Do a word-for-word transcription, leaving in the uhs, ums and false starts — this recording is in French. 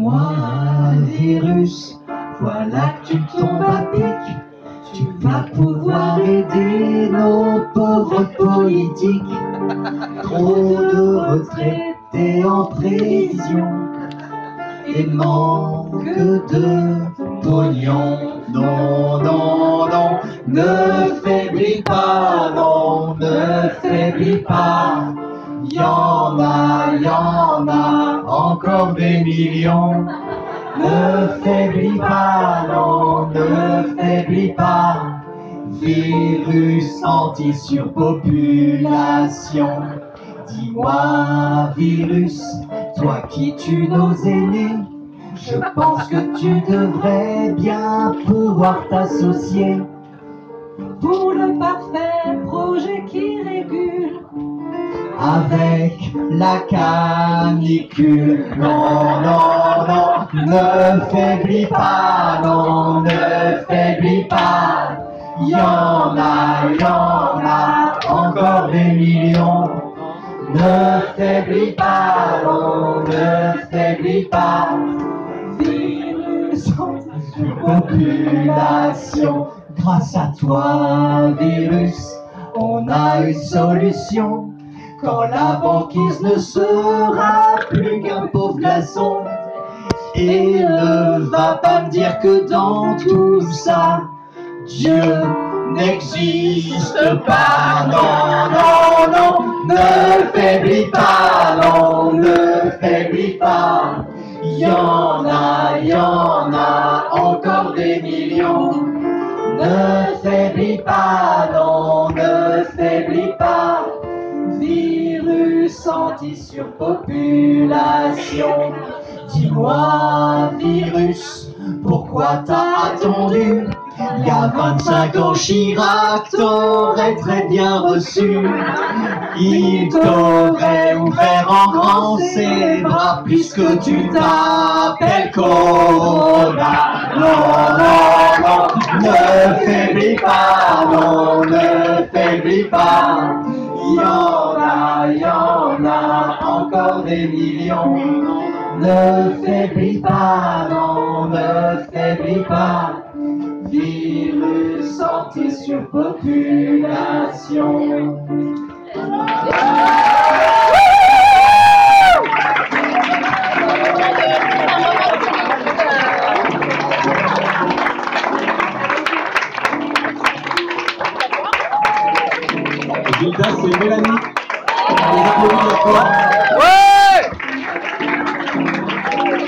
Dis-moi, virus, voilà que tu tombes à pic. Tu vas pouvoir aider nos pauvres politiques. Trop de retraités en prévision et manque de pognon. Non, non, non, ne faiblis pas, non, ne faiblis pas. Y'en a, y'en a encore des millions. Ne faiblis pas, non, ne faiblis pas. Virus anti-surpopulation. Dis-moi, virus, toi qui tues nos aînés, je pense que tu devrais bien pouvoir t'associer pour le parfait projet qui régule avec la canicule. Non, non, non, ne faiblis pas, non, ne faiblis pas. Y'en a, y'en a encore des millions. Ne faiblis pas, non, ne faiblis pas. Virus anti-surpopulation. Grâce à toi, virus, on a une solution. Quand la banquise ne sera plus qu'un pauvre glaçon. Et ne va pas me dire que dans tout ça, Dieu n'existe pas. Non, non, non, ne faiblis pas, non, ne faiblis pas. Y'en a, y'en a encore des millions. Ne faiblis pas, non, ne faiblis pas. Virus anti-surpopulation. Dis-moi, virus, pourquoi t'as attendu? Il y a vingt-cinq ans, Chirac t'aurait très bien reçu. Il t'aurait ouvert en grand ses bras puisque tu t'appelles Corona. Non, non, non, ne faiblis pas, non, ne faiblis pas. Y'en a, y'en a encore des millions. Ne faiblis pas, non, ne faiblis pas. Virus anti-surpopulation. Gilda, c'est Mélanie. On les applaudit encore.